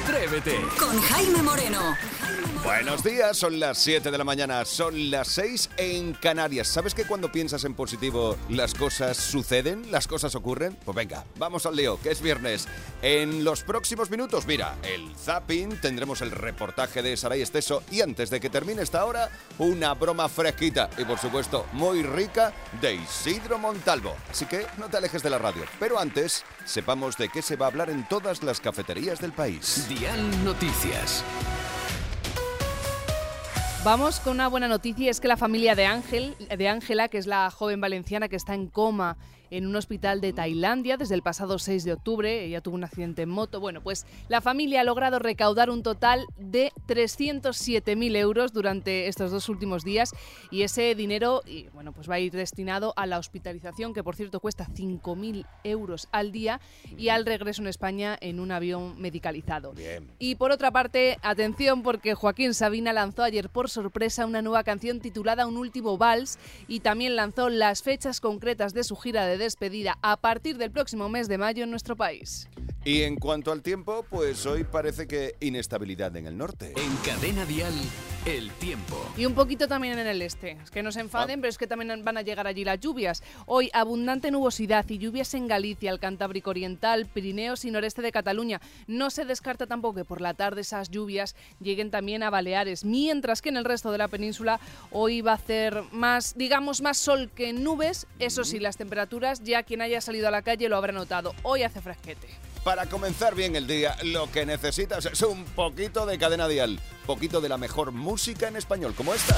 Atrévete con Jaime Moreno. Buenos días, son las 7 de la mañana, son las 6 en Canarias. ¿Sabes que cuando piensas en positivo las cosas suceden, las cosas ocurren? Pues venga, vamos al lío, que es viernes. En los próximos minutos, mira, el zapping, tendremos el reportaje de Saray Esteso y antes de que termine esta hora, una broma fresquita y por supuesto muy rica de Isidro Montalvo. Así que no te alejes de la radio. Pero antes, sepamos de qué se va a hablar en todas las cafeterías del país. Dial Noticias. Vamos con una buena noticia, es que la familia de Ángela, que es la joven valenciana que está en coma en un hospital de Tailandia desde el pasado 6 de octubre, ella tuvo un accidente en moto. Bueno, pues la familia ha logrado recaudar un total de 307.000 euros durante estos 2 últimos días y ese dinero pues va a ir destinado a la hospitalización, que por cierto cuesta 5.000 euros al día, y al regreso en España en un avión medicalizado. Bien. Y por otra parte, atención, porque Joaquín Sabina lanzó ayer por sorpresa una nueva canción titulada Un último vals y también lanzó las fechas concretas de su gira de despedida a partir del próximo mes de mayo en nuestro país. Y en cuanto al tiempo, pues hoy parece que inestabilidad en el norte. En Cadena Dial, el tiempo. Y un poquito también en el este. Es que no se enfaden, pero es que también van a llegar allí las lluvias. Hoy, abundante nubosidad y lluvias en Galicia, el Cantábrico Oriental, Pirineos y noreste de Cataluña. No se descarta tampoco que por la tarde esas lluvias lleguen también a Baleares, mientras que en el resto de la península hoy va a hacer más sol que nubes. Eso sí, las temperaturas, ya quien haya salido a la calle lo habrá notado. Hoy hace fresquete. Para comenzar bien el día, lo que necesitas es un poquito de Cadena Dial, poquito de la mejor música en español, como esta.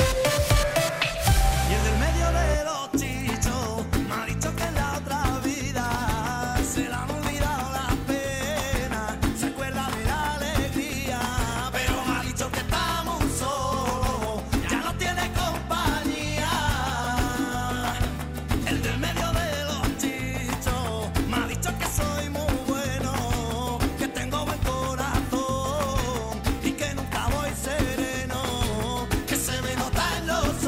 Y en el medio de los chichos me ha dicho que en la otra vida se le han olvidado las penas, se acuerda de la alegría, pero me ha dicho que estamos solos, ya no tiene compañía. El del medio de los chichos me ha dicho que soy muy bueno, que tengo buen corazón y que nunca voy sereno, que se me nota en los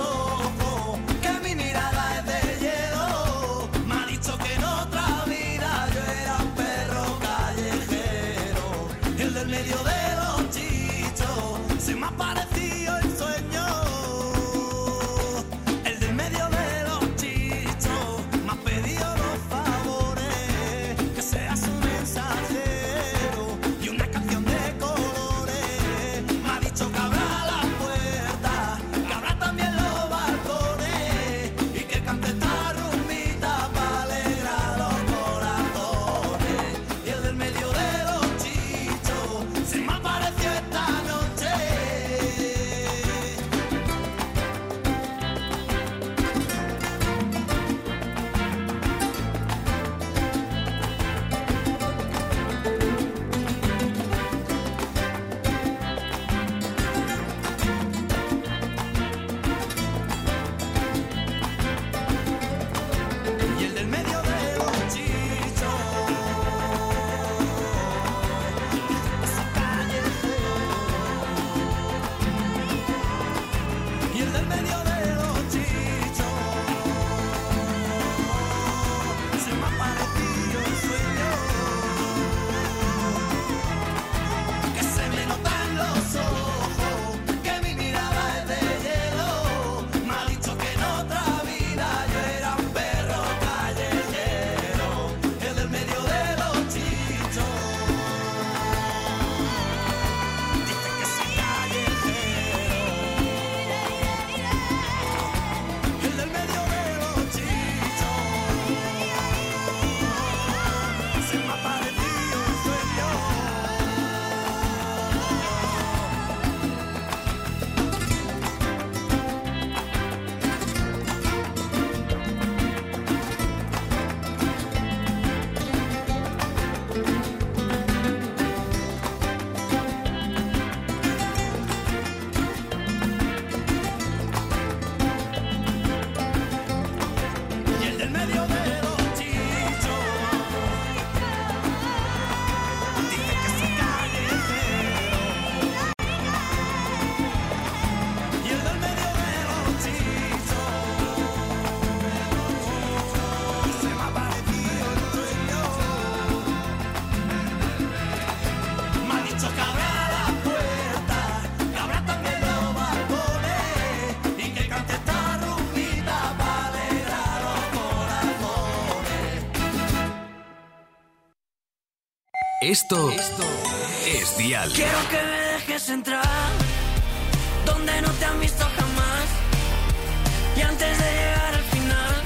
Esto es Dial. Quiero que me dejes entrar donde no te han visto jamás. Y antes de llegar al final,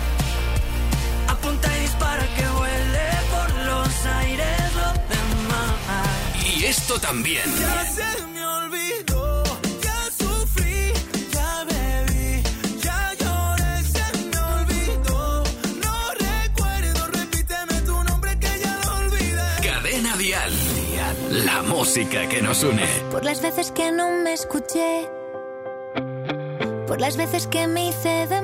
apunta y dispara que vuele por los aires lo demás. Y esto también. Ya se me olvidó, ya sufrí, ya bebí, ya lloré, se me olvidó. No recuerdo, repíteme tu nombre que ya lo olvidé. Cadena Dial. La música que nos une. Por las veces que no me escuché, por las veces que me hice de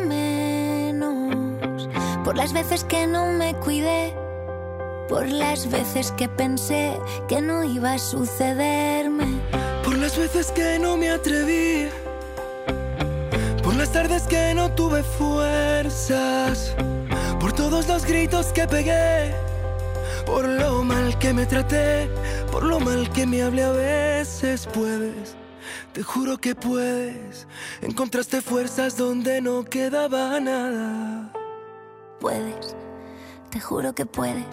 menos, por las veces que no me cuidé, por las veces que pensé que no iba a sucederme, Por las veces que no me atreví, por las tardes que no tuve fuerzas, por todos los gritos que pegué, por lo mal que me traté, por lo mal que me hablé a veces. Puedes, te juro que puedes, encontraste fuerzas donde no quedaba nada. puedes, te juro que puedes.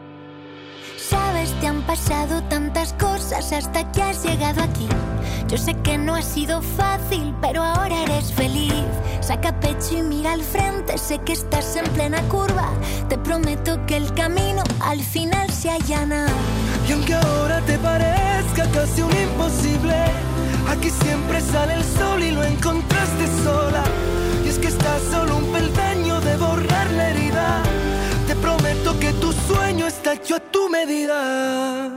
Sabes, te han pasado tantas cosas hasta que has llegado aquí. Yo sé que no ha sido fácil, pero ahora eres feliz. Saca pecho y mira al frente, sé que estás en plena curva. Te prometo que el camino al final se allana. Y aunque ahora te parezca casi un imposible, aquí siempre sale el sol y lo encontraste sola. Y es que estás solo un peldaño de borrar la herida. Te prometo que tu sueño está hecho a tu medida.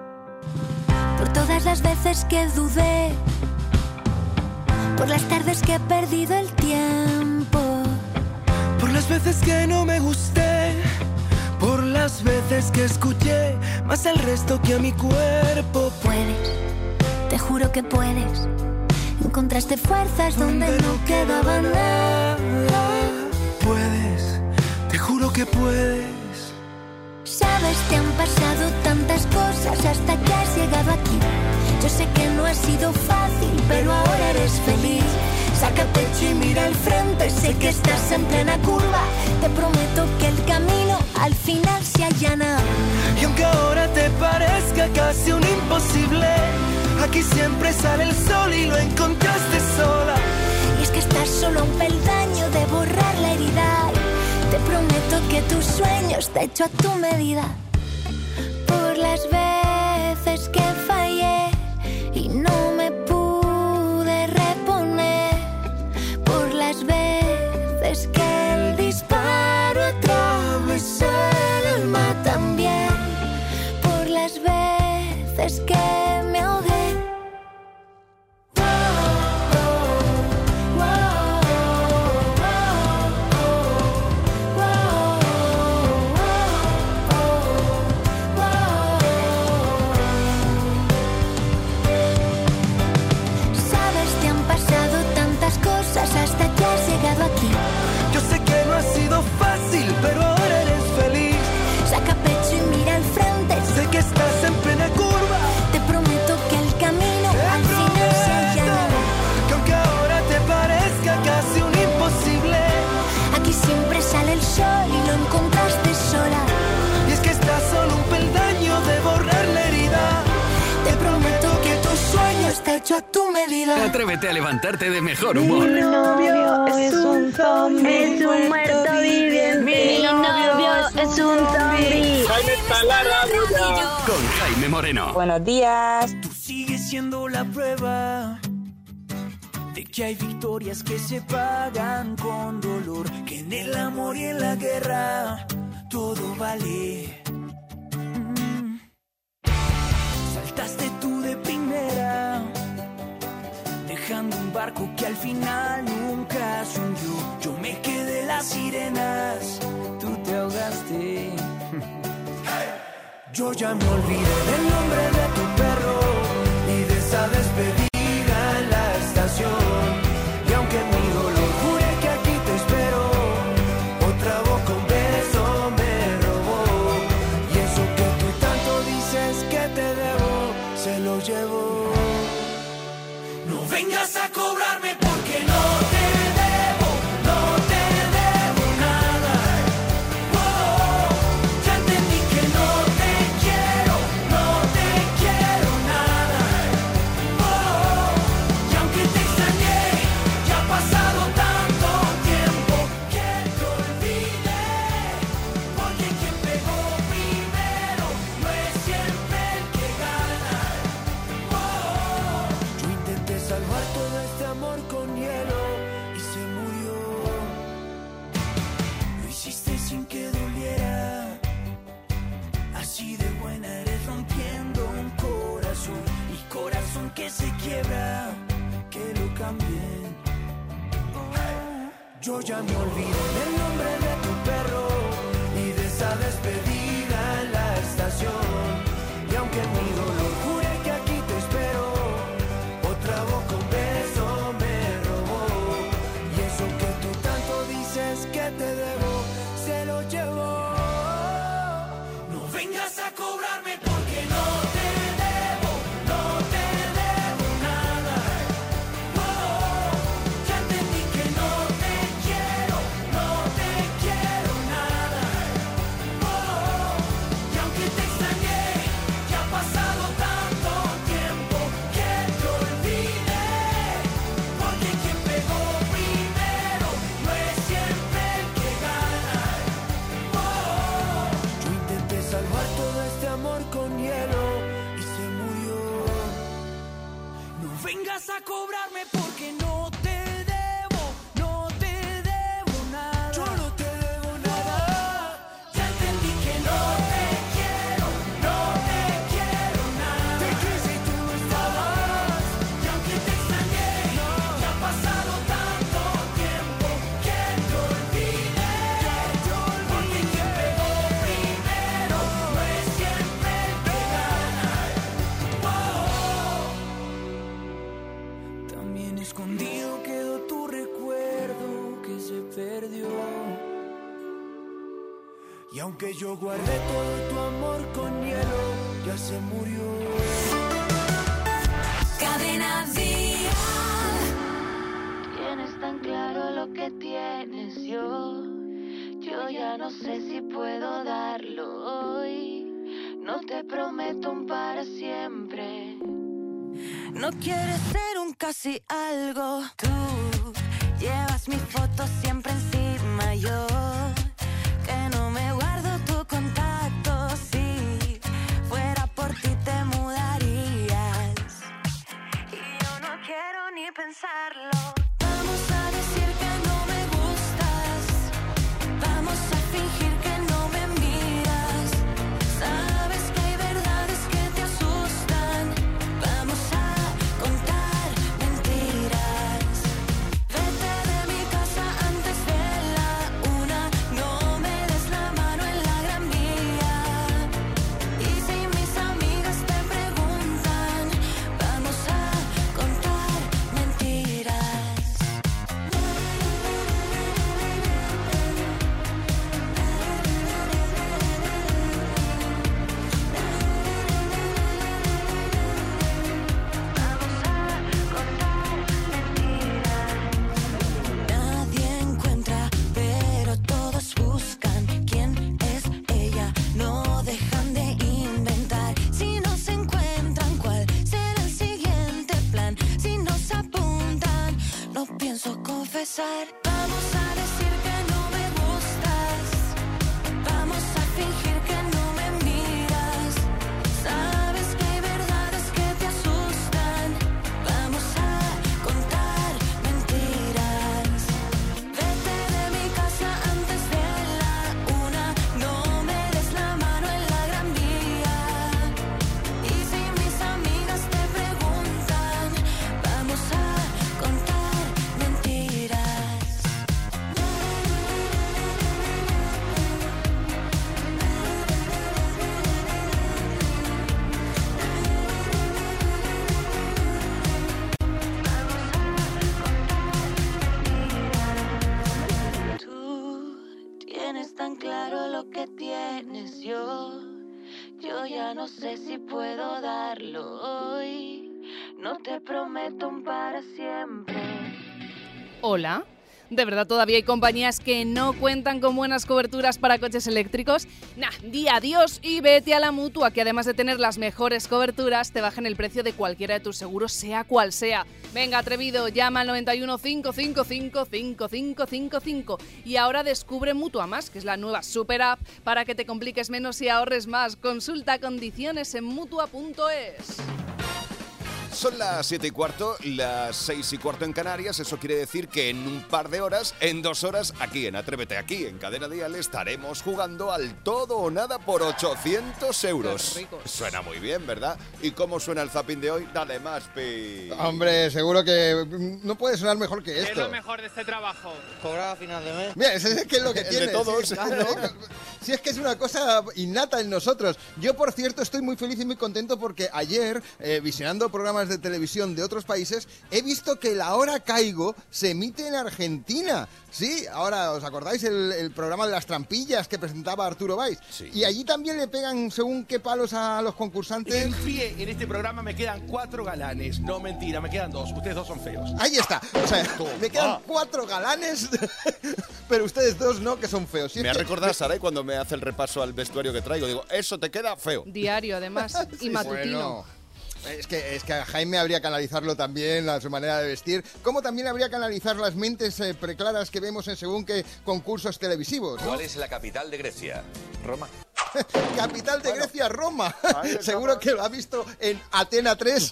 Por todas las veces que dudé, por las tardes que he perdido el tiempo, Por las veces que no me gusté, por las veces que escuché más al resto que a mi cuerpo. puedes, te juro que puedes. Encontraste fuerzas donde no quedaba nada. Puedes, te juro que puedes. Sabes, te han pasado tantas cosas hasta que has llegado aquí. Yo sé que no ha sido fácil, pero ahora eres feliz. Saca pecho y mira al frente, sé que estás en plena curva. Te prometo que el camino al final se allana. Y aunque ahora te parezca casi un imposible, aquí siempre sale el sol y lo encontraste sola. Y es que estás solo a un peldaño de borrar la herida. Te prometo que tu sueño está hecho a tu medida. Por las veces que fallé y no me pude reponer, por las veces que el disparo atravesó el alma también, por las veces que me ahogué. Hasta que has llegado aquí. Yo sé que no ha sido fácil, pero ahora eres feliz. Saca pecho y mira al frente, Sé que estás en plena curva. te prometo que el camino al final se allana. Que aunque ahora te parezca casi un imposible, Aquí siempre sale el sol y lo encontraste sola. y es que estás solo un peldaño de borrar la herida. Te prometo que tu sueño está hecho a tu medida. Atrévete a levantarte de mejor humor. Mi novio es un zombie, es un muerto viviente. Mi novio es un zombie. Con Jaime Moreno. Buenos días. Tú sigues siendo la prueba de que hay victorias que se pagan con dolor, que en el amor y en la guerra todo vale. Saltaste tú de primera, dejando un barco que al final nunca se hundió. Yo me quedé las sirenas, tú te ahogaste. Yo ya me olvidé del nombre de tu perro y de esa despedida en la estación. Y aunque mi dolor jure que aquí te espero, otra boca un beso me robó. Y eso que tú tanto dices que te debo, se lo llevo. No vengas a cobrarme porque no te debo, no te debo nada. Oh, ya entendí que no te quiero, no salvar todo este amor con hielo y se murió. Lo hiciste sin que doliera, así de buena eres rompiendo un corazón, y corazón que se quiebra, que lo cambien. Yo ya me olvidé del nombre de tu perro y de esa despedida en la estación, y aunque mi dolor jure que aquí te espero, otra boca un beso me robó, y eso que tú tanto dices que te debo, se lo llevó. No vengas a cobrarme porque no te debo, no te debo nada. Oh, ya entendí que no te quiero nada. Oh, y aunque te extrañé, ya ha pasado tanto tiempo que te olvidé, porque quien pegó primero no es siempre el que gana. Oh, yo intenté salvar todo este amor con hielo y se murió. No vengas a cobrarme porque no te debo, no te debo nada. Yo no te debo nada. Ya entendí que no te quiero nada. Te quise y tú no estabas, y aunque te extrañé, ya ha pasado tanto tiempo que te olvidé, porque quien pegó primero no es siempre el que gana. También escondido quedó tu recuerdo que se perdió, y aunque yo guardé todo tu amor con hielo, ya se murió. Cadena Dial. Tienes tan claro lo que tienes yo ya no sé si puedo darlo hoy. No te prometo un para siempre. No quieres ser un casi algo. Tú llevas mi foto siempre encima. Yo que no me guardo tu contacto. Si fuera por ti te mudarías, y yo no quiero ni pensarlo. Vamos a decir que no me gustas. Vamos a fingir que no me miras. Sabes que hay verdades que te asustan. Vamos a contar mentiras. Vete de mi casa antes de la 1. No me des la mano en la Gran Vía. Y si mis amigas te preguntan, vamos a contar mentiras. Nadie encuentra, pero todos buscan quién es ella. No dejan de inventar. Si no se encuentran, ¿cuál será el siguiente plan? Si nos apuntan, no pienso confesar. Vamos a decir que no me gustas. Vamos a fingir que no me miras. Sabes que hay verdades que te asustan. Vamos a contar mentiras. Vete de mi casa antes de la 1. No me des la mano en la Gran Vía. Y si mis amigas te preguntan, vamos a contar mentiras. Tú tienes tan claro lo que tienes yo ya no sé si puedo darlo hoy. No te prometo un para siempre. Hola. ¿De verdad todavía hay compañías que no cuentan con buenas coberturas para coches eléctricos? Nah, di adiós y vete a la Mutua, que además de tener las mejores coberturas, te bajan el precio de cualquiera de tus seguros, sea cual sea. Venga, atrevido, llama al 91 555 5555 y ahora descubre Mutua Más, que es la nueva super app para que te compliques menos y ahorres más. Consulta condiciones en Mutua.es. Son las 7:15, las 6:15 en Canarias. Eso quiere decir que en un par de horas, en 2 horas, aquí en Atrévete, aquí en Cadena Dial, estaremos jugando al todo o nada por 800 euros. Qué ricos. Suena muy bien, ¿verdad? ¿Y cómo suena el zapping de hoy? Dale más, Pi. Hombre, seguro que no puede sonar mejor que ¿Qué es esto. lo mejor de este trabajo? Cobrar a final de mes. Mira, ese es que es lo que El de tiene. todos. Sí, claro. Si es que es una cosa innata en nosotros. Yo, por cierto, estoy muy feliz y muy contento porque ayer, visionando programas de televisión de otros países, he visto que La Hora Caigo se emite en Argentina. Sí, ahora, ¿os acordáis el programa de las trampillas que presentaba Arturo Valls? Sí. Y allí también le pegan según qué palos a los concursantes. En pie, en este programa me quedan 4 galanes. No, mentira, me quedan 2. Ustedes 2 son feos. Ahí está. O sea, me quedan 4 galanes, pero ustedes 2 no, que son feos. Si es Me ha que- recordado a Saray cuando me hace el repaso al vestuario que traigo. Digo, eso te queda feo. Diario, además, y Sí, matutino. bueno. Es que a Jaime habría que analizarlo también, su manera de vestir, como también habría que analizar las mentes preclaras que vemos en según qué concursos televisivos, ¿no? ¿Cuál es la capital de Grecia? Roma. Capital de Grecia, Roma. Ahí está. Seguro que lo ha visto en Atena 3.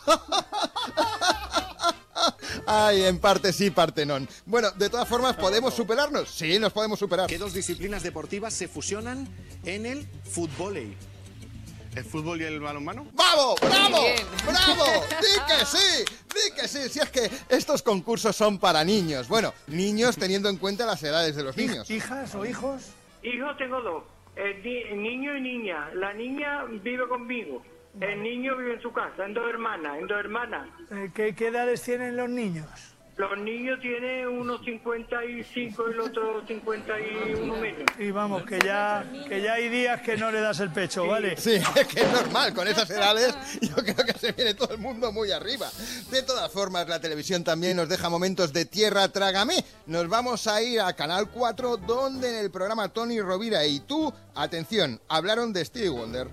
Ay, en parte sí, parte no. Bueno, de todas formas, ¿podemos superarnos? Sí, nos podemos superar. ¿Qué 2 disciplinas deportivas se fusionan en el fútbol? ¿El fútbol y el balonmano? ¡Bravo! ¡Bravo! Bien. ¡Bravo! ¡Di que sí! ¡Di que sí! Si es que estos concursos son para niños. Bueno, niños teniendo en cuenta las edades de los niños. ¿Hijas o hijos? Hijos tengo 2, niño y niña. La niña vive conmigo, el niño vive en su casa, en dos hermanas. ¿Qué edades tienen los niños? Los niños tienen unos 55 y el otro 51 menos. Y vamos, que ya hay días que no le das el pecho, ¿vale? Sí, es que es normal, con esas edades yo creo que se viene todo el mundo muy arriba. De todas formas, la televisión también nos deja momentos de tierra trágame. Nos vamos a ir a Canal 4, donde en el programa Tony Rovira y tú, atención, hablaron de Stevie Wonder.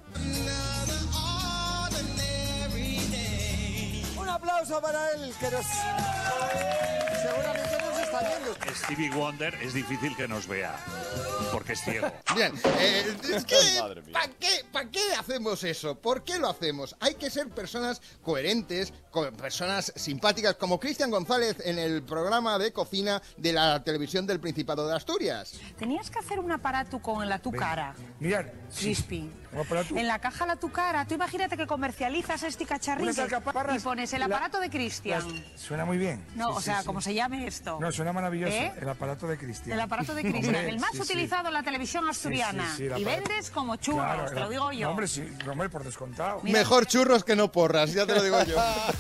Un aplauso para él, que nos... seguramente nos está viendo. Stevie Wonder es difícil que nos vea, porque es ciego. Bien, es que, Madre mía. ¿para qué hacemos eso? ¿Por qué lo hacemos? Hay que ser personas coherentes, personas simpáticas, como Cristian González en el programa de cocina de la televisión del Principado de Asturias. Tenías que hacer un aparato con la tu cara, Mirad, Crispy. un aparato. En la caja la tu cara. Tú imagínate que comercializas este cacharrito Unas alcaparras, y pones el la- aparato de Cristian. Suena muy bien. No, Sí, o sí, sea, sí. como se llame esto. No, suena maravilloso. ¿Eh? El aparato de Cristian. El aparato de Cristian, Hombre, el más sí, sí. utilizado en la televisión asturiana. Sí, sí, el y aparato. vendes como churros, Claro, te lo digo yo. No, hombre, sí, hombre, por descontado. Mejor churros que no porras, ya te lo digo yo.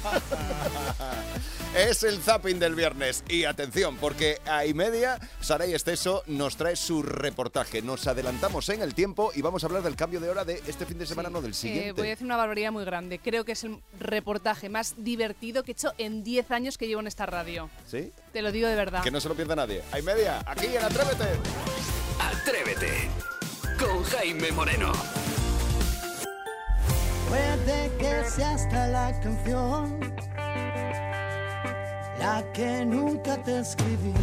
Es el zapping del viernes. Y atención, porque a y media, Saray Esteso nos trae su reportaje. Nos adelantamos en el tiempo y vamos a hablar del cambio de hora de este fin de semana, no del siguiente. Voy a decir una barbaridad muy grande. Creo que es el reportaje más divertido que he hecho en 10 años que llevo en esta radio. ¿Sí? Te lo digo de verdad. Que no se lo pierda nadie. A y media, aquí en Atrévete. Atrévete con Jaime Moreno. Puede que sea hasta la canción la que nunca te escribí.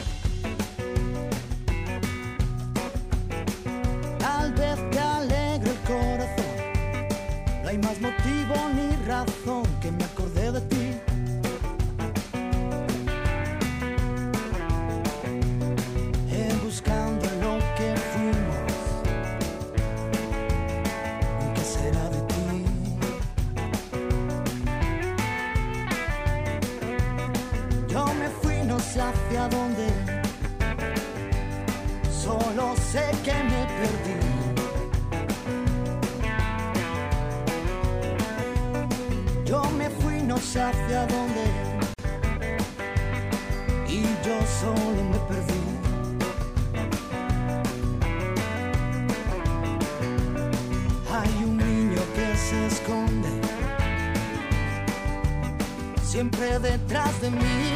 Tal vez te alegre el corazón. No hay más motivo ni razón que me acordé de ti. Buscando lo que fuimos. ¿Qué será de ti? Yo me fui, no sé hacia dónde. Solo sé que me perdí. Yo me fui, no sé hacia dónde. Y yo solo me perdí. Hay un niño que se esconde siempre detrás de mí.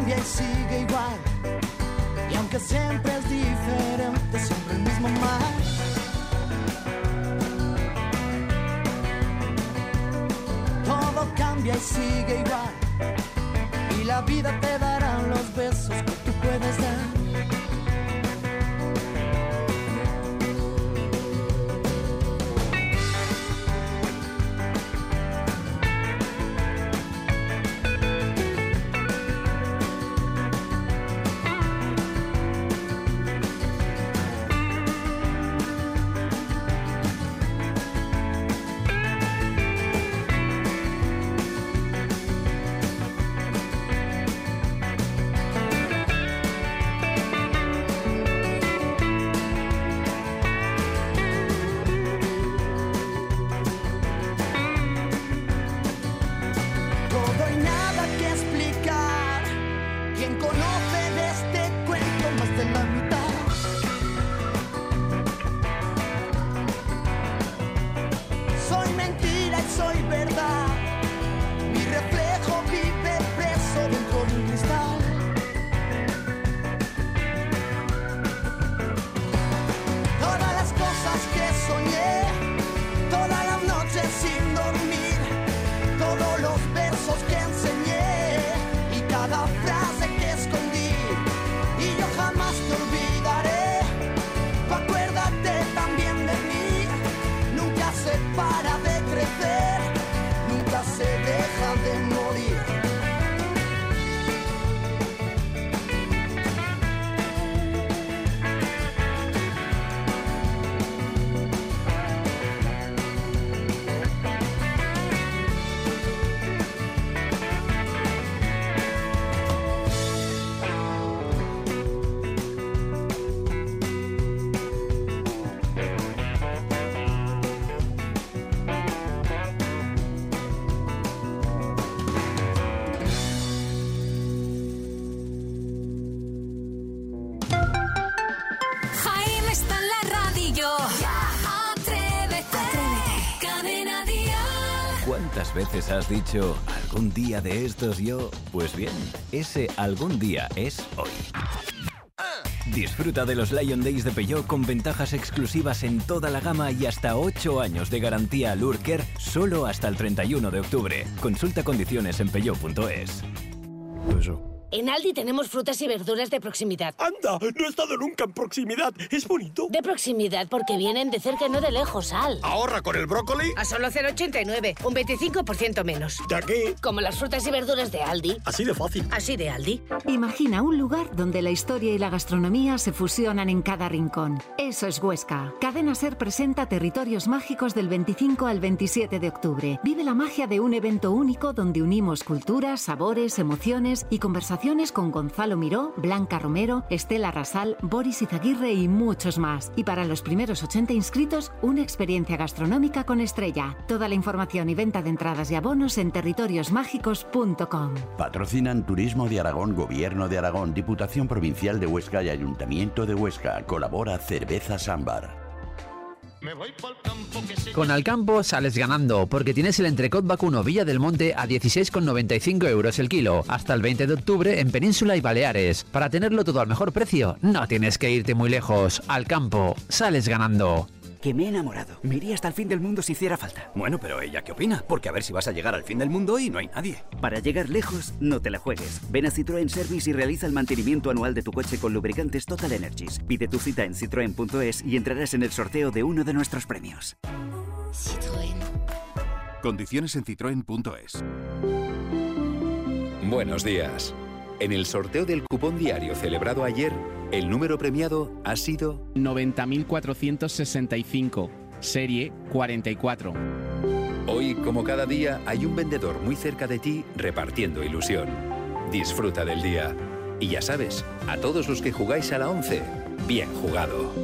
cambia y sigue igual. Y aunque siempre es diferente, siempre el mismo mar. Todo cambia y sigue igual. Y la vida te dará los besos que tú puedes dar. ¿Cuántas veces has dicho algún día de estos yo? Pues bien, ese algún día es hoy. Disfruta de los Lion Days de Peugeot con ventajas exclusivas en toda la gama y hasta 8 años de garantía al Urker solo hasta el 31 de octubre. Consulta condiciones en peugeot.es. En Aldi tenemos frutas y verduras de proximidad. ¡Anda! No he estado nunca en proximidad. ¿Es bonito? De proximidad porque vienen de cerca y no de lejos, Al. ¿Ahorra con el brócoli? A solo 0,89. Un 25% menos. ¿De aquí? Como las frutas y verduras de Aldi. Así de fácil. Así de Aldi. Imagina un lugar donde la historia y la gastronomía se fusionan en cada rincón. Eso es Huesca. Cadena SER presenta Territorios Mágicos del 25 al 27 de octubre. Vive la magia de un evento único donde unimos culturas, sabores, emociones y conversaciones con Gonzalo Miró, Blanca Romero, Estela Rasal, Boris Izaguirre y muchos más. Y para los primeros 80 inscritos, una experiencia gastronómica con estrella. Toda la información y venta de entradas y abonos en territoriosmágicos.com. Patrocinan Turismo de Aragón, Gobierno de Aragón, Diputación Provincial de Huesca y Ayuntamiento de Huesca. Colabora Cervezas Ámbar. Con Alcampo sales ganando, porque tienes el entrecot vacuno Villa del Monte a 16,95 euros el kilo, hasta el 20 de octubre en Península y Baleares. Para tenerlo todo al mejor precio, no tienes que irte muy lejos. Alcampo, sales ganando. Que me he enamorado. Me iría hasta el fin del mundo si hiciera falta. Bueno, pero ¿ella qué opina? Porque a ver si vas a llegar al fin del mundo y no hay nadie. Para llegar lejos, no te la juegues. Ven a Citroën Service y realiza el mantenimiento anual de tu coche con lubricantes Total Energies. Pide tu cita en citroen.es y entrarás en el sorteo de uno de nuestros premios. Citroën. Condiciones en citroen.es. Buenos días. En el sorteo del cupón diario celebrado ayer, el número premiado ha sido 90.465, serie 44. Hoy, como cada día, hay un vendedor muy cerca de ti repartiendo ilusión. Disfruta del día. Y ya sabes, a todos los que jugáis a la 11, bien jugado.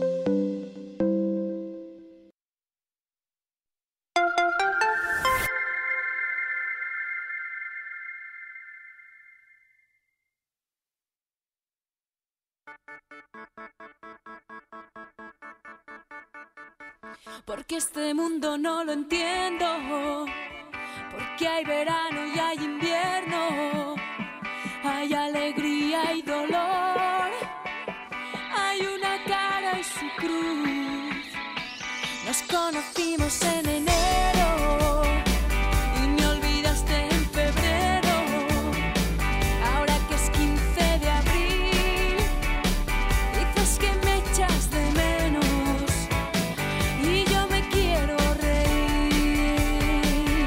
Porque este mundo no lo entiendo, porque hay verano y hay invierno, hay alegría y dolor, hay una cara y su cruz. Nos conocimos en enero y me olvidaste en febrero. Ahora que es 15 de abril, dices que me echas de menos y yo me quiero reír.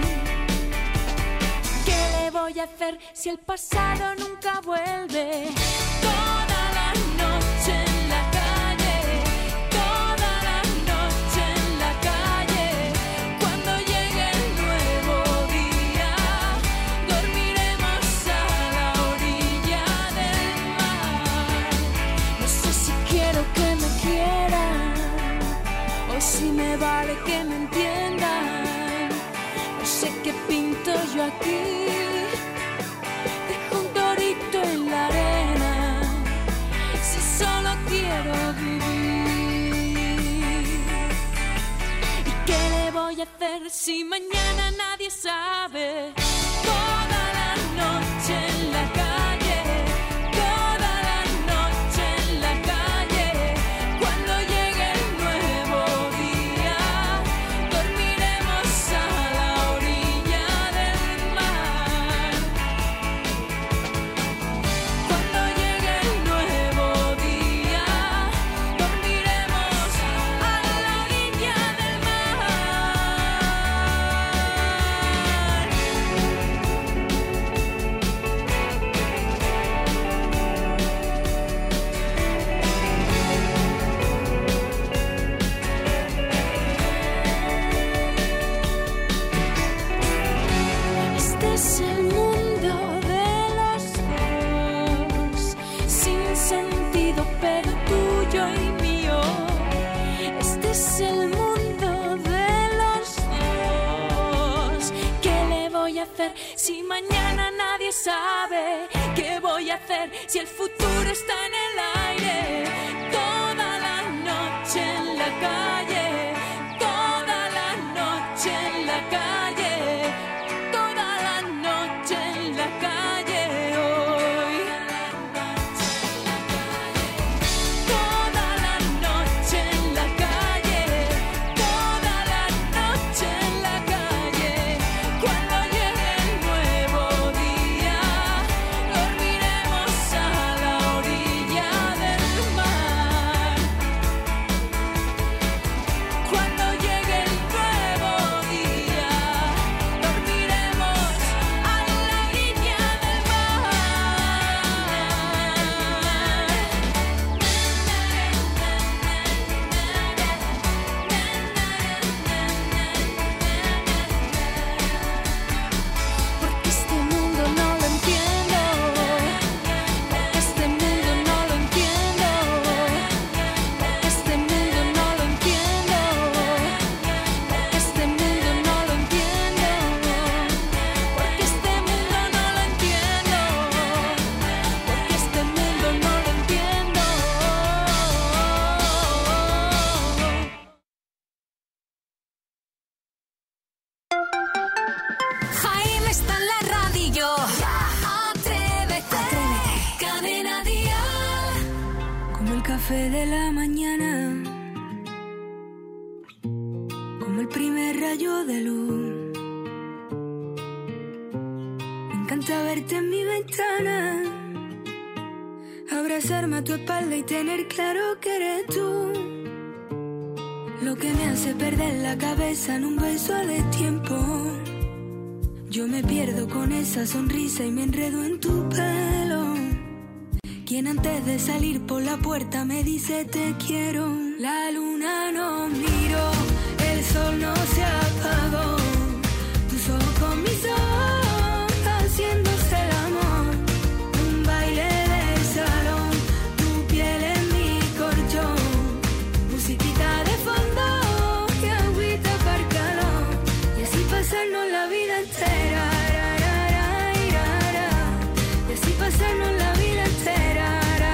¿Qué le voy a hacer si el pasado nunca vuelve? Toda la noche en la calle, toda la noche en la calle. Cuando llegue el nuevo día, dormiremos a la orilla del mar. No sé si quiero que me quieran o si me vale que me entiendan. No sé qué pinto yo aquí. Dejo un torito en la arena, si solo quiero vivir. ¿Y qué le voy a hacer si mañana nadie sabe? Toda la noche en la calle, toda la noche en la calle. Cuando llegue el nuevo día, dormiremos a la orilla del mar. Cuando llegue el nuevo día, dormiremos a la orilla del mar. Este es el mundo de los dos, sin sentido pero tuyo y mío. Este es el mundo de los dos. ¿Qué le voy a hacer si mañana nadie sabe? ¿Qué voy a hacer si el futuro está en el aire? Toda la noche en la calle, toda la noche en la calle, toda la noche en la calle hoy. Toda la noche en la calle, toda la noche en la calle. Cuando llegue el nuevo día, dormiremos a la orilla del mar. Cuando llegue el nuevo día, dormiremos a la orilla del mar. Porque este mundo no lo entiendo, porque este mundo no lo entiendo, porque este mundo no lo entiendo, porque este mundo no lo entiendo, porque este mundo no lo entiendo, porque este mundo no lo entiendo. Jaime está en la radio. Atrévete. Cadena Dial. Como el café de la mañana, como el primer rayo de luz. Me encanta verte en mi ventana, abrazarme a tu espalda y tener claro que eres tú. Lo que me hace perder la cabeza en un beso a destiempo. Yo me pierdo con esa sonrisa y me enredo en tu pelo. Quien antes de salir por la puerta me dice te quiero. La luna no miró, el sol no se apagó. Tus ojos con mis ojos, haciéndose el amor. Un baile de salón, tu piel en mi colchón. Musiquita de fondo y agüita para el calor. Y así pasarnos la vida entera. Y así pasarnos la vida entera.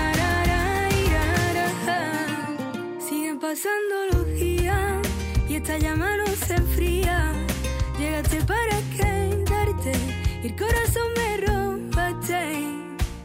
Siguen pasando los días y esta llama no se enfría. Llegaste para quedarte y el corazón me robaste.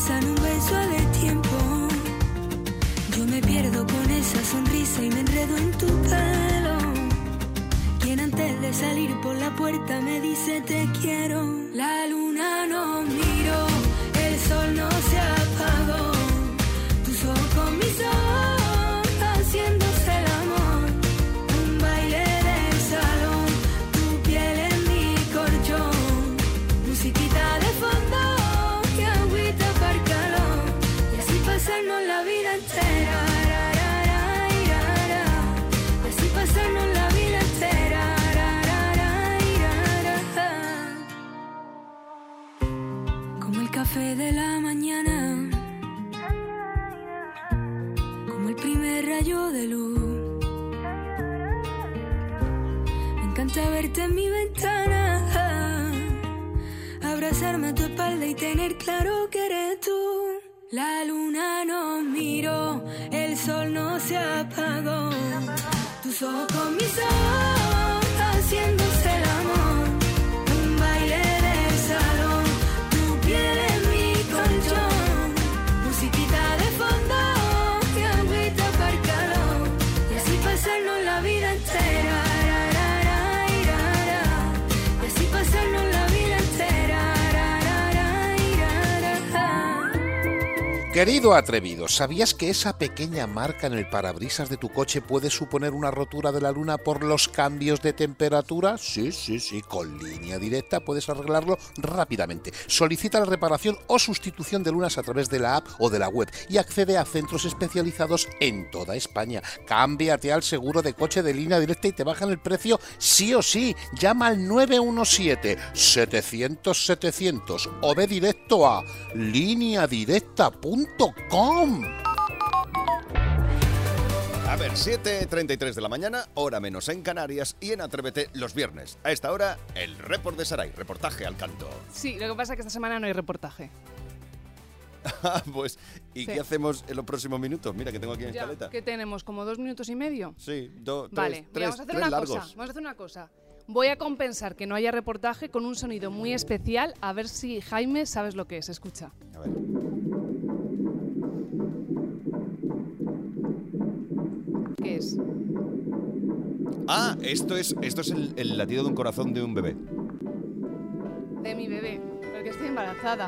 cabeza en un beso de tiempo. Yo me pierdo con esa sonrisa y me enredo en tu pelo. Quien antes de salir por la puerta me dice te quiero. La luna no miró, el sol no se apagó. Tus ojos con mis ojos, haciéndose el amor. Un baile de salón, tu piel en mi colchón. Musiquita de fondo, que agüita para el calor. Y así pasarnos la vida entera. Y así pasarnos la vida entera. Como el café de la mañana, como el primer rayo de luz. Me encanta verte en mi ventana, abrazarme a tu espalda y tener claro que eres tú. La luna no miró, el sol no se apagó. Tus ojos con mis ojos, haciéndose el amor. Un baile de salón, tu piel en mi colchón. Musiquita de fondo, que agüita para el calor. Y así pasarnos la vida entera. Y así pasarnos la vida entera. Querido atrevido, ¿sabías que esa pequeña marca en el parabrisas de tu coche puede suponer una rotura de la luna por los cambios de temperatura? Sí, con Línea Directa puedes arreglarlo rápidamente. Solicita la reparación o sustitución de lunas a través de la app o de la web y accede a centros especializados en toda España. Cámbiate al seguro de coche de Línea Directa y te bajan el precio sí o sí. Llama al 917-700-700 o ve directo a lineadirecta.com. A ver, 7:33 de la mañana, hora menos en Canarias y en Atrévete los viernes. A esta hora, el report de Saray, reportaje al canto. Sí, lo que pasa es que esta semana no hay reportaje. Pues, ¿y Sí. qué hacemos en los próximos minutos? Mira que tengo aquí en Ya, escaleta. ¿qué tenemos? ¿Como 2 minutos y medio? Sí, Vale, mira, vamos a hacer una cosa. Vamos a hacer una cosa. Voy a compensar que no haya reportaje con un sonido muy especial, a ver si Jaime sabes lo que es. Escucha. A ver. ¿Qué es? Ah, esto es el latido de un corazón de un bebé. De mi bebé, porque estoy embarazada.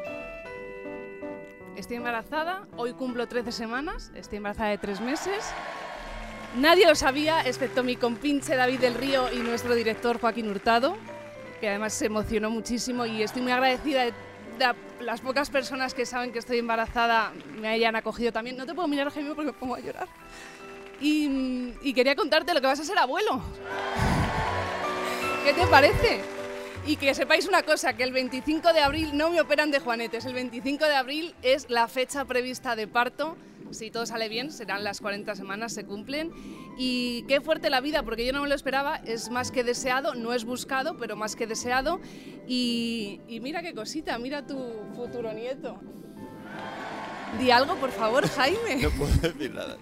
Estoy embarazada, hoy cumplo 13 semanas, estoy embarazada de 3 meses. Nadie lo sabía, excepto mi compinche David del Río y nuestro director Joaquín Hurtado, que además se emocionó muchísimo y estoy muy agradecida de las pocas personas que saben que estoy embarazada me hayan acogido también. No te puedo mirar, Jaime, porque me pongo a llorar. Y quería contarte lo que vas a ser abuelo. ¿Qué te parece? Y que sepáis una cosa, que el 25 de abril no me operan de juanetes. El 25 de abril es la fecha prevista de parto. Si todo sale bien, serán las 40 semanas, se cumplen. Y qué fuerte la vida, porque yo no me lo esperaba. Es más que deseado, no es buscado, pero más que deseado. Y mira qué cosita, mira tu futuro nieto. Di algo, por favor, Jaime. No puedo decir nada.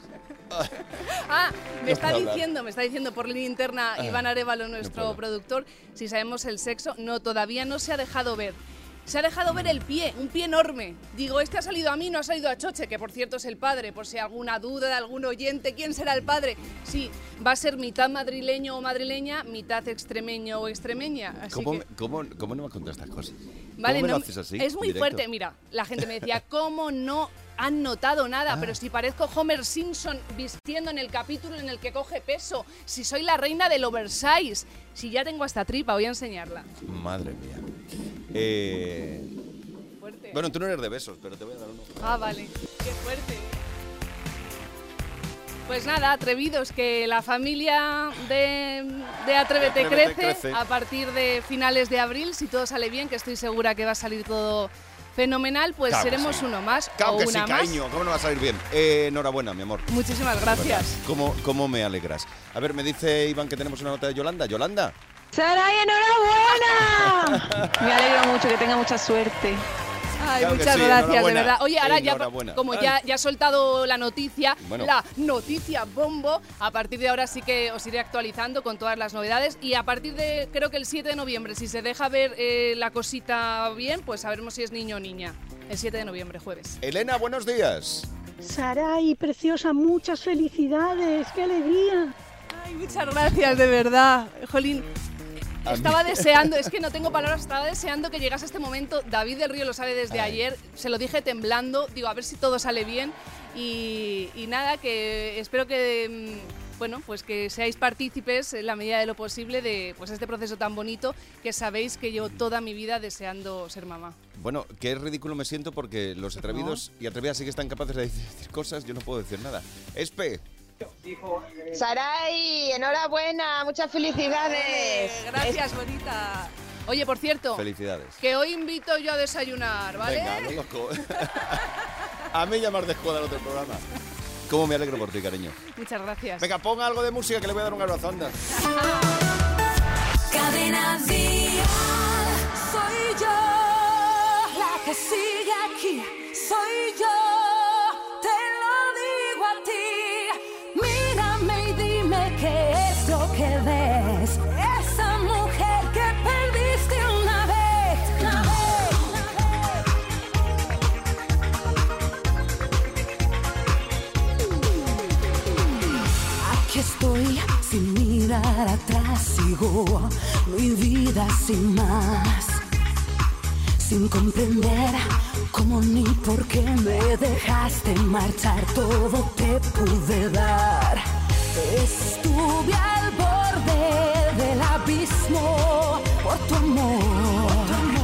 Me está diciendo por línea interna Iván Arévalo, nuestro productor, si sabemos el sexo. No, todavía no se ha dejado ver. Se ha dejado ver el pie, un pie enorme. Digo, este ha salido a mí, no ha salido a Choche, que por cierto es el padre, por si hay alguna duda de algún oyente, ¿quién será el padre? Sí, va a ser mitad madrileño o madrileña, mitad extremeño o extremeña. Así ¿Cómo no me has contado estas cosas? Vale, ¿Cómo me lo no, haces así? es muy directo? fuerte. Mira, la gente me decía, ¿cómo no han notado nada? Pero si parezco Homer Simpson vistiendo en el capítulo en el que coge peso, si soy la reina del oversize, si ya tengo hasta tripa, voy a enseñarla. Madre mía. Fuerte. Bueno, tú no eres de besos, pero te voy a dar uno. Ah, vale. Qué fuerte. Pues nada, atrevidos, que la familia de Atrévete crece a partir de finales de abril, si todo sale bien, que estoy segura que va a salir todo fenomenal, pues Claro que seremos sí. uno más Claro o que una sí, más. cariño, ¿cómo no va a salir bien? Enhorabuena, mi amor. Muchísimas gracias. ¿Cómo me alegras? A ver, me dice Iván que tenemos una nota de Yolanda. ¿Yolanda? ¡Saray, enhorabuena! Me alegro mucho, que tenga mucha suerte. Ay, Claro que muchas sí, gracias, de enhorabuena. verdad. Oye, ahora ya, Enhorabuena. como Ay. ya he soltado la noticia, Bueno. la noticia bombo, a partir de ahora sí que os iré actualizando con todas las novedades y a partir de, creo que el 7 de noviembre, si se deja ver la cosita bien, pues sabremos si es niño o niña. el 7 de noviembre, jueves. Elena, buenos días. Saray, preciosa, muchas felicidades, qué alegría. Ay, muchas gracias, de verdad. Jolín, estaba deseando, es que no tengo palabras, estaba deseando que llegase este momento. David del Río lo sabe desde ayer, se lo dije temblando, digo, a ver si todo sale bien. Y nada, que espero que... Bueno, pues que seáis partícipes en la medida de lo posible de pues este proceso tan bonito que sabéis que llevo toda mi vida deseando ser mamá. Bueno, qué ridículo me siento porque los atrevidos y atrevidas sí que están capaces de decir cosas, yo no puedo decir nada. Espe. Saray, enhorabuena, muchas felicidades. Gracias, bonita. Oye, por cierto, felicidades. Que hoy invito yo a desayunar, ¿vale? Venga, no loco. A mí ya me has descuadrado otro programa. Cómo me alegro por ti, cariño. Muchas gracias. Venga, ponga algo de música que le voy a dar un abrazo, anda. Cadena Dial. Soy yo la que sigue aquí. Soy yo, te lo digo a ti. Mírame y dime qué es lo que ves. Esa mujer que perdiste una vez. Aquí estoy sin mirar atrás, sigo mi vida sin más, sin comprender cómo ni por qué me dejaste marchar, todo te pude dar. Estuve al borde del abismo por tu amor,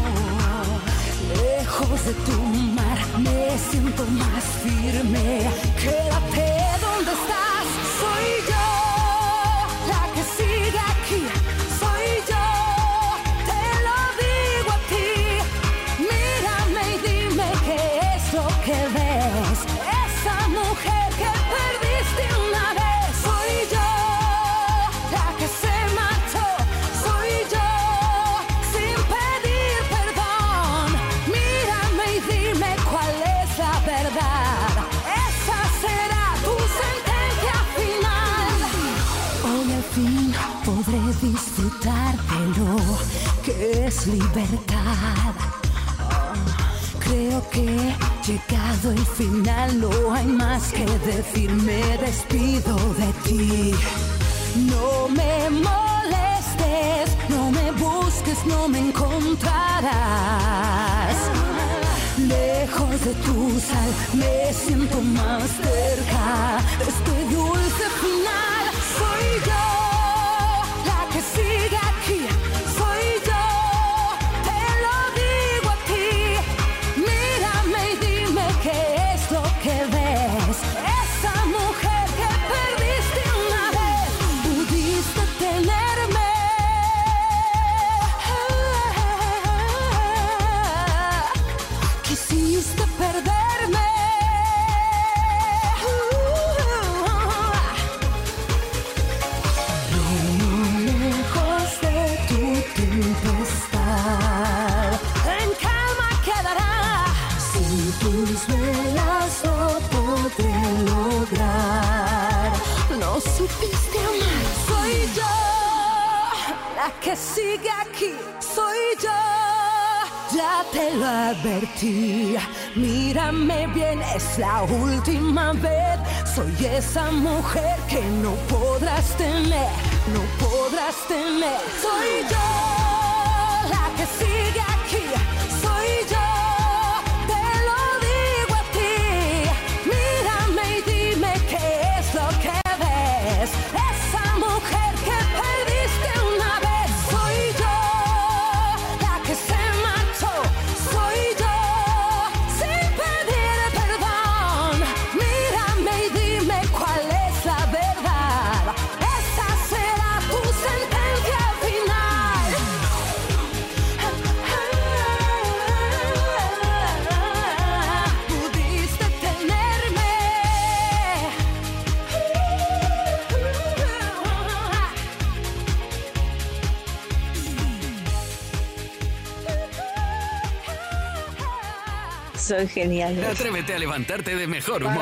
lejos de tu mar me siento más firme, quédate donde estás. Soy yo la que sigue aquí, soy yo, te lo digo a ti. Mírame y dime qué es lo que ves. Esa mujer que perdiste una vez. Soy yo la que se marchó, soy yo sin pedir perdón. Mírame y dime cuál es la verdad. Esa será tu sentencia final. Hoy al fin podré disfrutar de lo que es libertad. Creo que llegado el final no hay más que decir, me despido de ti. No me molestes, no me busques, no me encontrarás. Lejos de tu sal me siento más cerca de este dulce final. Soy yo la que sigue aquí, soy yo, te lo digo a ti. Mírame y dime qué es lo que ves. Esa mujer que perdiste una vez, pudiste tenerme. Quisiste perderme. Lejos de tu tempestad, en calma quedará. Sin tus velas no podré lograr. No supiste amar. Soy yo la que sigue aquí. Soy yo. Ya te lo advertí, mírame bien, es la última vez. Soy esa mujer que no podrás tener, no podrás tener. Soy yo la que sigue aquí, soy yo, te lo digo a ti. Mírame y dime qué es lo que ves. Esa mujer que perdiste una vez. Soy yo la que se marchó, soy yo sin pedir perdón. Mírame y dime cuál es la verdad. Esa será tu sentencia final. Pudiste tenerme. Soy genial. Atrévete a levantarte de mejor humor.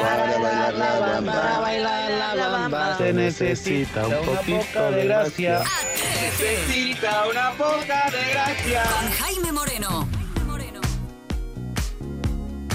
Se necesita un poquito de gracia. Necesita una poca de gracia. Con Jaime Moreno.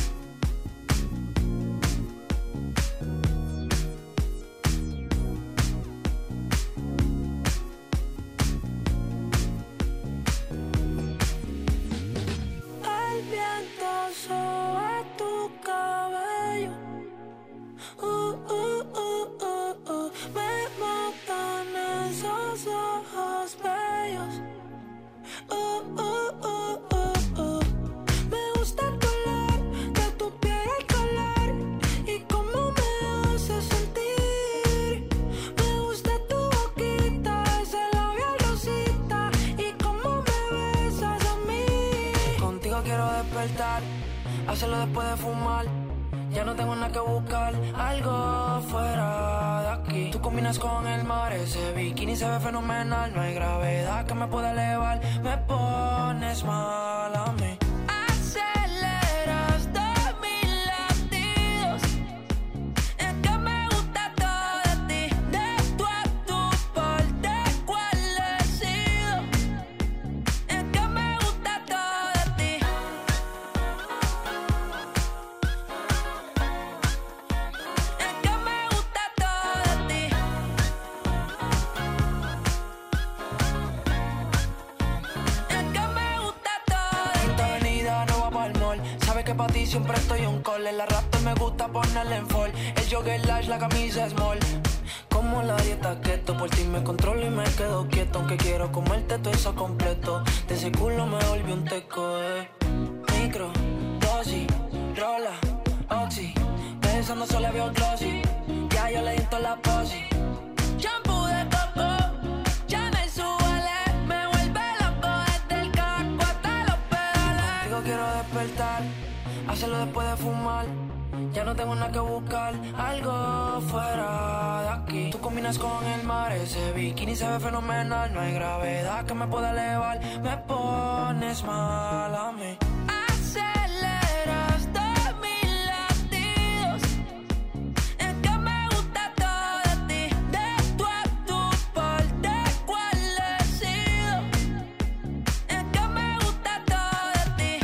hacerlo después de fumar. Ya no tengo nada que buscar, algo fuera de aquí. Tú combinas con el mar, ese bikini se ve fenomenal. No hay gravedad que me pueda elevar, me pones mal a mí. Aceleras todos mis latidos, es que me gusta todo de ti. De tú a tu parte, ¿cuál he sido? Es que me gusta todo de ti. Que pa' ti siempre estoy un call. El arrastre me gusta ponerle en fall. El jogger large, la camisa small. Como la dieta keto, por ti me controlo y me quedo quieto. Aunque quiero comerte todo eso completo. De ese culo me volví un teco, Micro, dosis, rola, oxi. Pensando solo había un glossy. Ya yo le di toda la posi. Shampoo de coco, ya me subale. Me vuelve loco desde el casco hasta los pedales. Digo quiero despertar, hacerlo después de fumar. Ya no tengo nada que buscar, algo fuera de aquí. Tú combinas con el mar, ese bikini se ve fenomenal. No hay gravedad que me pueda elevar, me pones mal a mí. Aceleras todos mis latidos, es que me gusta todo de ti. De tú a tu parte, ¿cuál he sido? Es que me gusta todo de ti.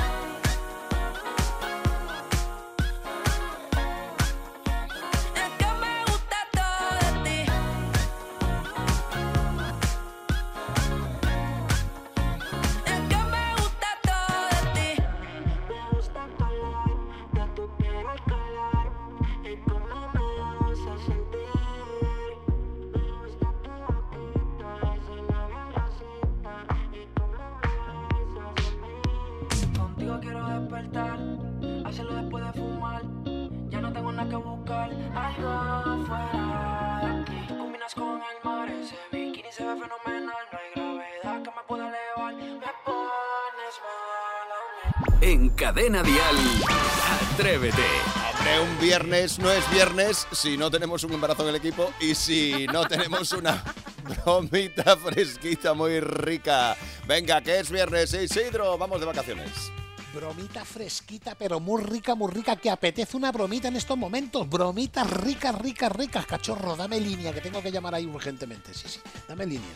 Hacerlo después de fumar. Ya no tengo nada que buscar, algo fuera de aquí. Tú combinas con el mar, ese bikini se ve fenomenal. No hay gravedad que me pueda elevar, me pones mal a mí. En Cadena Dial, Atrévete. Hombre, un viernes no es viernes si no tenemos un embarazo en el equipo y si no tenemos una bromita fresquita muy rica. Venga, que es viernes, Isidro, vamos de vacaciones. Bromita fresquita, pero muy rica, que apetece una bromita en estos momentos. Bromitas ricas. Cachorro, dame línea, que tengo que llamar ahí urgentemente. Sí, dame línea.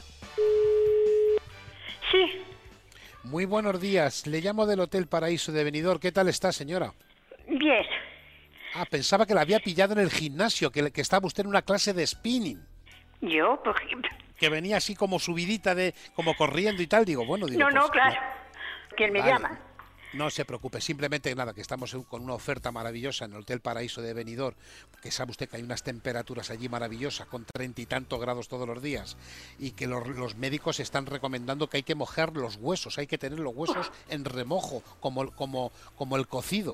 Sí. Muy buenos días, le llamo del Hotel Paraíso de Benidorm. ¿Qué tal está, señora? Bien. Ah, pensaba que la había pillado en el gimnasio, que estaba usted en una clase de spinning. ¿Yo? Por ejemplo. Que venía así como subidita, como corriendo y tal. Digo, bueno... No, pues, claro. ¿Quién me llama? No se preocupe, simplemente nada, que estamos con una oferta maravillosa en el Hotel Paraíso de Benidorm, que sabe usted que hay unas temperaturas allí maravillosas, con 30 y tantos grados todos los días, y que los médicos están recomendando que hay que mojar los huesos, hay que tener los huesos en remojo, como el cocido.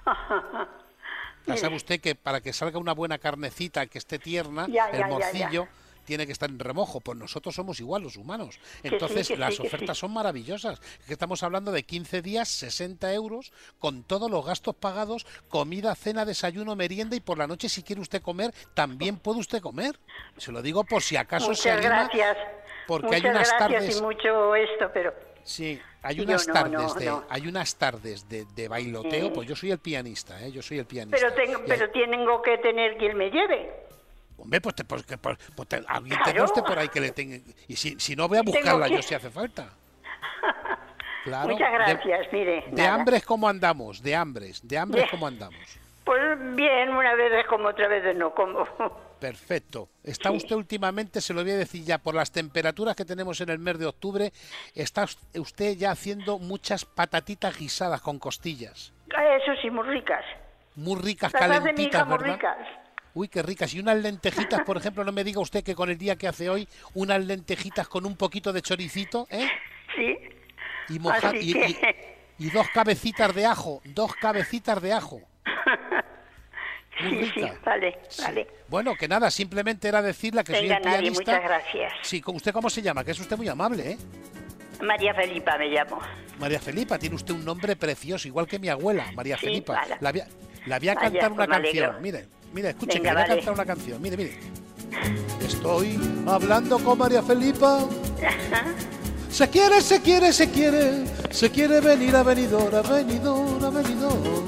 Ya sabe usted que para que salga una buena carnecita, que esté tierna, el morcillo... tiene que estar en remojo, pues nosotros somos igual los humanos. Entonces las ofertas son maravillosas. Es que estamos hablando de 15 días, 60 euros, con todos los gastos pagados, comida, cena, desayuno, merienda, y por la noche si quiere usted comer, también puede usted comer. Se lo digo por si acaso Muchas se anima. Gracias. Porque Muchas hay unas gracias tardes... y mucho esto, pero... Sí, hay unas tardes de bailoteo, pues yo soy el pianista, yo soy el pianista. Pero tengo que tener quien me lleve. Hombre, pues alguien tenga usted por ahí que le tenga... Y si no, voy a buscarla yo si hace falta. Claro. Muchas gracias, mire. De hambres, ¿cómo andamos? De hambres, ¿cómo andamos? Pues bien, una vez como, otra vez no como. Perfecto. Está usted últimamente, se lo voy a decir ya, por las temperaturas que tenemos en el mes de octubre, está usted ya haciendo muchas patatitas guisadas con costillas. Eso sí, muy ricas. Muy ricas, las calentitas, hace mi hija, ¿verdad? muy ricas. Uy, qué ricas. Y unas lentejitas, por ejemplo, no me diga usted que con el día que hace hoy, unas lentejitas con un poquito de choricito, ¿eh? Sí. Y 2 cabecitas de ajo, 2 cabecitas de ajo. Muy rica. Sí, vale. Bueno, que nada, simplemente era decirle que soy el pianista. Muchas gracias. Sí, ¿usted cómo se llama? Que es usted muy amable, ¿eh? María Felipa me llamo. María Felipa, tiene usted un nombre precioso, igual que mi abuela, María Sí, Felipa. vale. La voy a Vaya, cantar una pues me canción. alegro. Mire, escuche, Venga, que le voy a vale. cantar una canción. Mire. Estoy hablando con María Felipa. Se quiere venir a Benidorm, a Benidorm.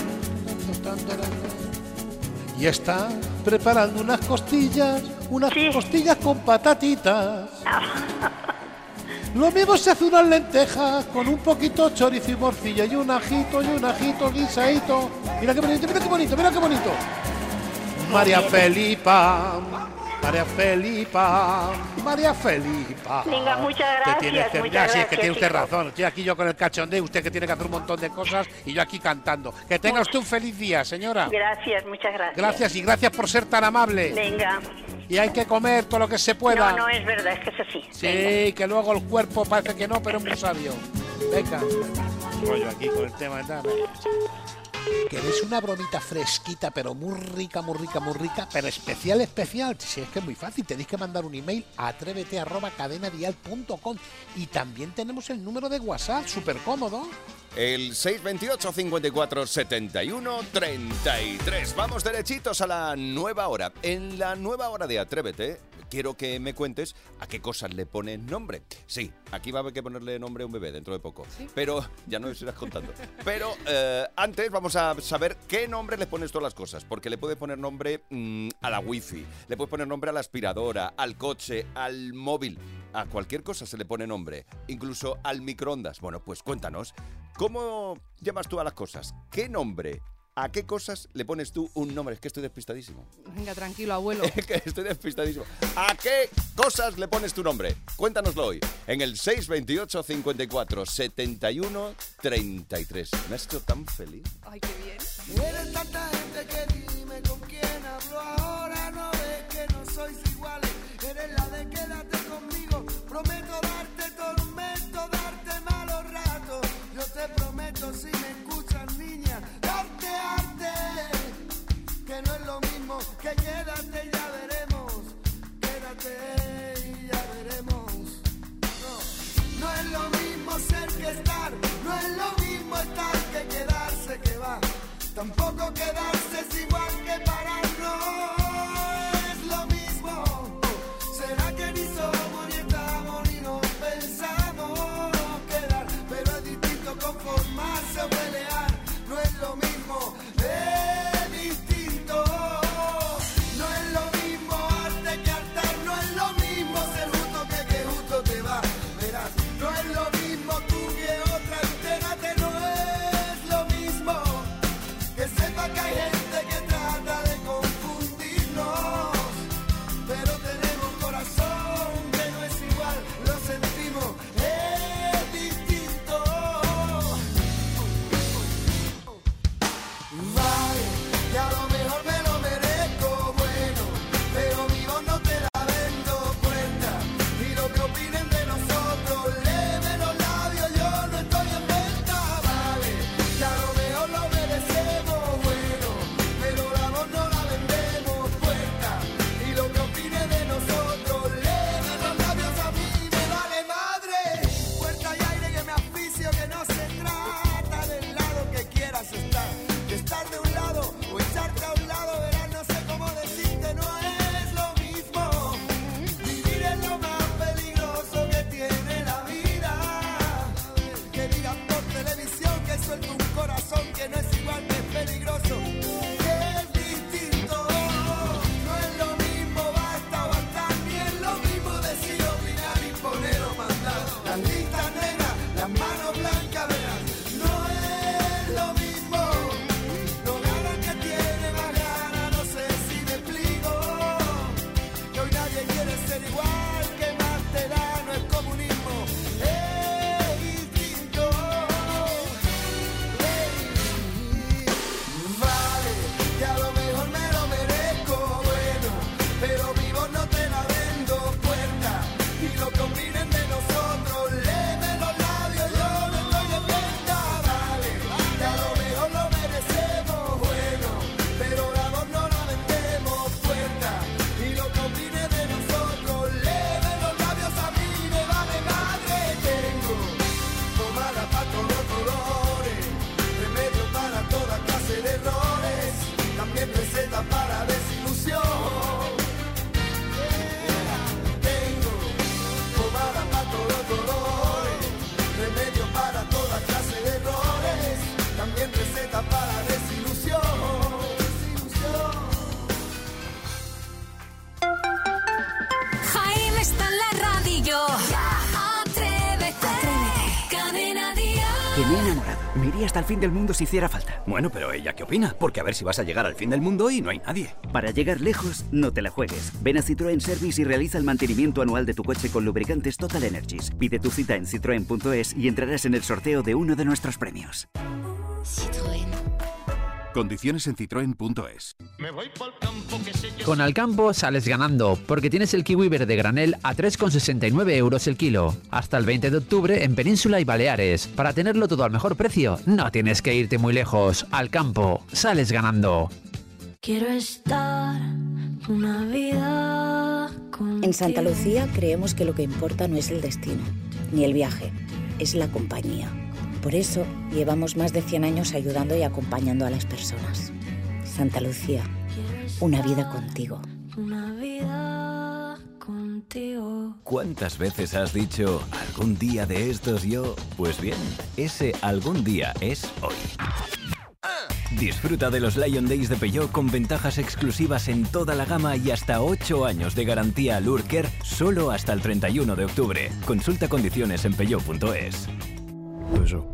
Y está preparando unas costillas con patatitas. Lo mismo se hace unas lentejas con un poquito de chorizo y morcilla y un ajito guisadito. Mira qué bonito. María Felipa. Venga, muchas gracias. Sí, es que tiene usted razón. Estoy aquí yo con el cachondeo, usted que tiene que hacer un montón de cosas y yo aquí cantando. Que tenga usted un feliz día, señora. Gracias, muchas gracias. Gracias y gracias por ser tan amable. Venga. Y hay que comer todo lo que se pueda. No, es verdad, es que es así. Sí, Venga. que luego el cuerpo parece que no, pero es muy sabio. Venga. Rollo aquí con el tema de tal. ¿Queréis una bromita fresquita, pero muy rica, pero especial? Si es que es muy fácil, tenéis que mandar un email a atrévete@cadenadial.com y también tenemos el número de WhatsApp, súper cómodo. El 628 54 71 33. Vamos derechitos a la nueva hora. En la nueva hora de Atrévete, quiero que me cuentes a qué cosas le pones nombre. Sí, aquí va a haber que ponerle nombre a un bebé dentro de poco. ¿Sí? Pero ya no os irás contando. Pero antes vamos a saber qué nombre le pones todas las cosas. Porque le puedes poner nombre a la wifi, le puedes poner nombre a la aspiradora, al coche, al móvil. A cualquier cosa se le pone nombre, incluso al microondas. Bueno, pues cuéntanos, ¿cómo llamas tú a las cosas? ¿Qué nombre? ¿A qué cosas le pones tú un nombre? Es que estoy despistadísimo. Venga, tranquilo, abuelo. Es que estoy despistadísimo. ¿A qué cosas le pones tu nombre? Cuéntanoslo hoy. En el 628 54 71 33. Me has hecho tan feliz. Ay, qué bien. Eres tanta gente que dime con quién hablo ahora. No ves que no sois iguales. Eres la de quédate conmigo. Prometo darte tormento, darte malos ratos. Yo te prometo si me escuchas, niña, darte arte. Que no es lo mismo que quédate y ya veremos. Quédate y ya veremos. No es lo mismo ser que estar. No es lo mismo estar que quedarse que va. Tampoco quedarse es igual que parar. No es lo mismo. ¿Será que ni somos ni estamos ni nos pensamos quedar? Pero es distinto conformarse o pelear. No es lo mismo, es distinto. No es lo mismo arte que hartar. No es lo mismo ser justo que justo te va. Verás, no es lo mismo tú que otra. Entérate, no es lo mismo. Que sepa que hay gente me he enamorado. Me iría hasta el fin del mundo si hiciera falta. Bueno, pero ¿ella qué opina? Porque a ver si vas a llegar al fin del mundo y no hay nadie. Para llegar lejos, no te la juegues. Ven a Citroën Service y realiza el mantenimiento anual de tu coche con lubricantes Total Energies. Pide tu cita en citroen.es y entrarás en el sorteo de uno de nuestros premios. Citroën. Condiciones en citroen.es. Con Alcampo sales ganando, porque tienes el kiwi verde granel a 3,69 euros el kilo. Hasta el 20 de octubre en Península y Baleares. Para tenerlo todo al mejor precio, no tienes que irte muy lejos. Alcampo, sales ganando. Quiero estar una vida contigo. En Santa Lucía creemos que lo que importa no es el destino, ni el viaje, es la compañía. Por eso llevamos más de 100 años ayudando y acompañando a las personas. Santa Lucía, una vida contigo. Una vida contigo. ¿Cuántas veces has dicho algún día de estos yo? Pues bien, ese algún día es hoy. Disfruta de los Lion Days de Peugeot con ventajas exclusivas en toda la gama y hasta 8 años de garantía Lurker solo hasta el 31 de octubre. Consulta condiciones en peugeot.es. Eso.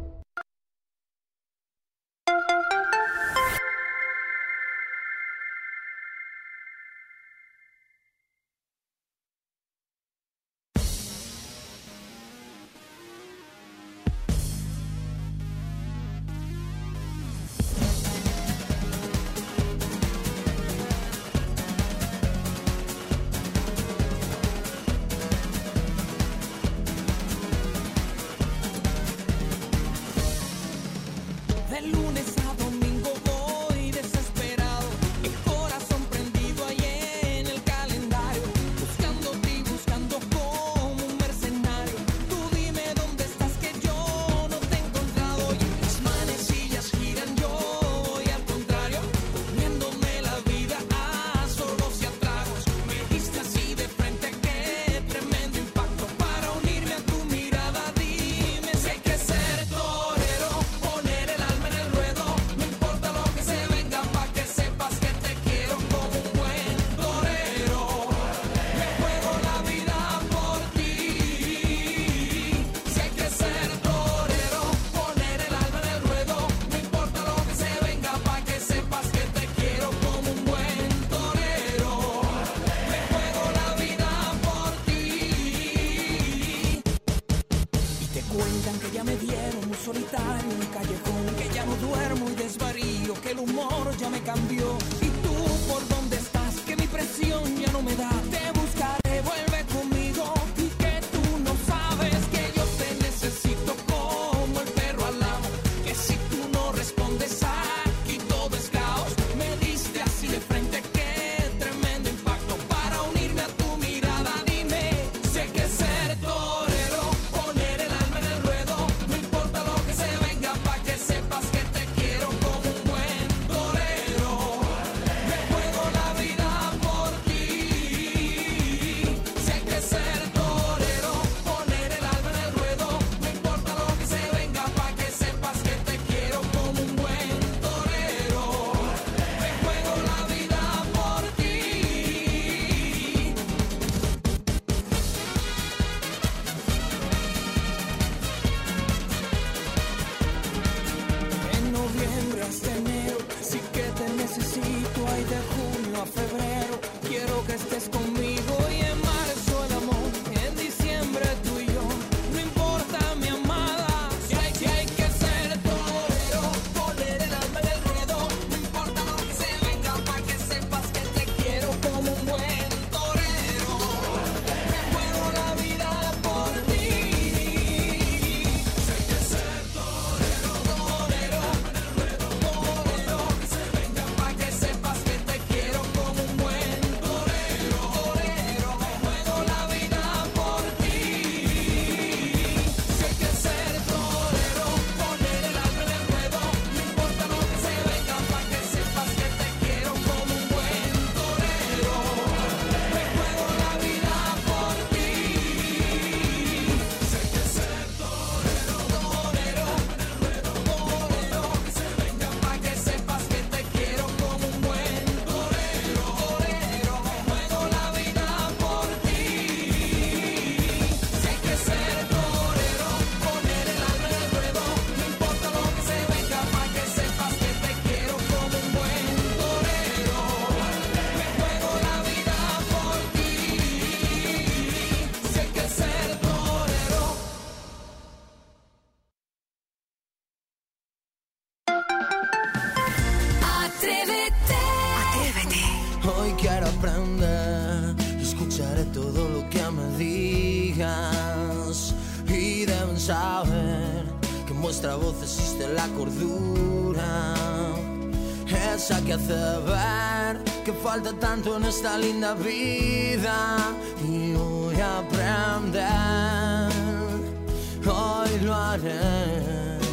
aprender. Escucharé todo lo que me digas. Y deben saber que en vuestra voz existe la cordura, esa que hace ver que falta tanto en esta linda vida. Y voy a aprender, hoy lo haré.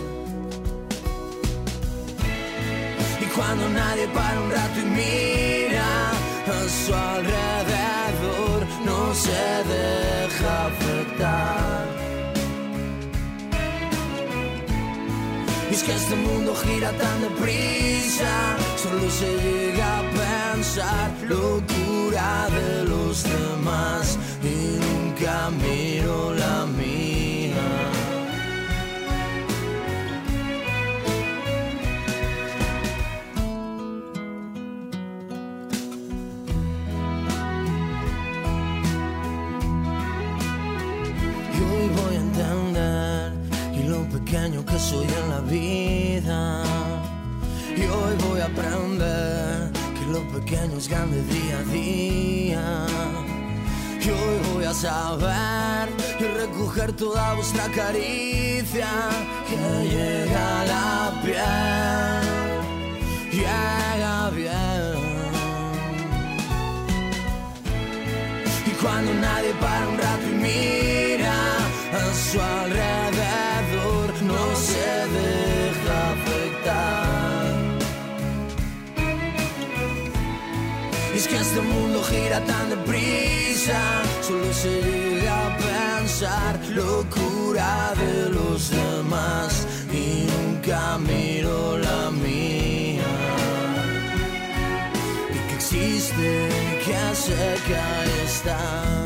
Y cuando nadie para un rato y mira a su alrededor, no se deja afectar. Y es que este mundo gira tan deprisa, solo se llega a pensar locura de los demás y nunca miro la mía. Y hoy voy a entender lo pequeño que soy en la vida. Y hoy voy a aprender que lo pequeño es grande día a día. Y hoy voy a saber y recoger toda vuestra caricia que llega a la piel, llega bien. Y cuando nadie para un rato y mira a su alrededor, no se deja afectar. Y es que este mundo gira tan deprisa, solo se llega a pensar locura de los demás y nunca miro la mía. Y que existe, que sé que ahí está.